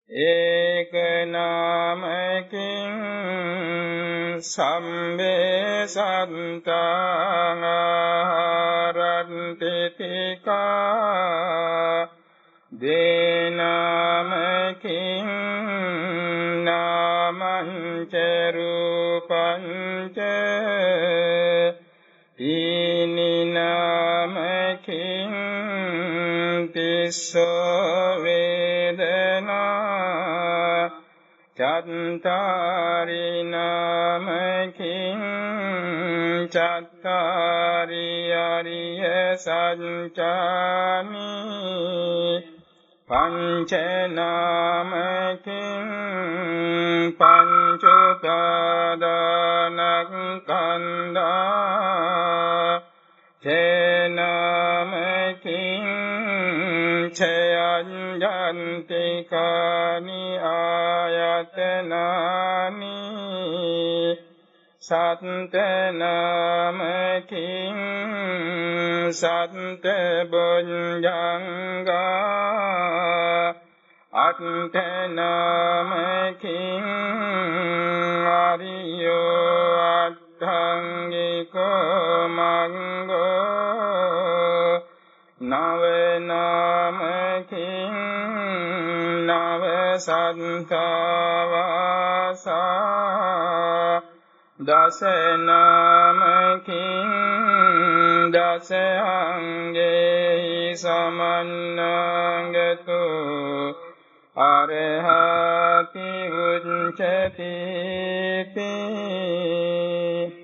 ඒක නාමකින් සම්බේ සත්තාං ආහාරන්ති තිකා දේනාමකින් නාමං ච රූපං ච ඊනිනාමකින් තිස්සෝ වේදනා චත්තාරි නාමකින් චත්තාරි අරිය සත්‍යානි පංච නාමකින් පංච උපාදානස්කන්ධා චේනාමකින් චයඤ්ඤන්තිකානි ආයතනානි සත්තනාමකින් සත්ත බොඤ්ජංගා අට්ඨනාමකින් ආරියෝ අට්ඨංගිකෝ මංගෝ නවනාමකින් නව සත්තාවාසා දසනාමකින් දස අංගේ සමන්නාගතු අරහති උච්චති